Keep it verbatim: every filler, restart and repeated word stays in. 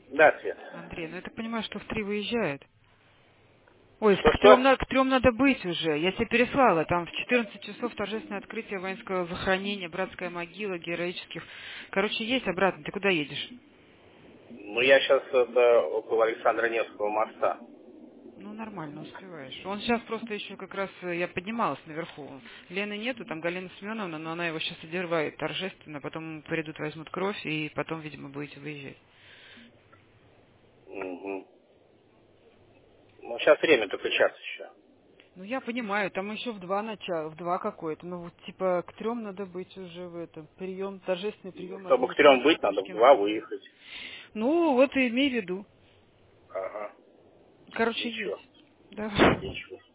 Да, Свет. Андрей, ну я так понимаю, что в три выезжают. Ой, к трем, Что-что? на- к трем надо быть уже. Я тебе переслала. Там в четырнадцать часов торжественное открытие воинского захоронения, братская могила, героических. Короче, есть обратно. Ты куда едешь? Ну, я сейчас это около Александра Невского моста. Ну, нормально, успеваешь. Он сейчас просто еще как раз, э, я поднималась наверху. Лены нету, там Галина Семеновна, но она его сейчас одевает торжественно, потом придут, возьмут кровь, и потом, видимо, будете выезжать. Угу. Ну, сейчас время только час еще. Ну, я понимаю, там еще в два начала, в два какое-то. Ну, вот, типа, к трем надо быть уже в этом. Прием, торжественный прием Чтобы одной к из трем фракций быть, надо в Пушкина. два выехать. Ну, вот и имей в виду. Ага. Короче, Ничего. едь. Давай. Ничего.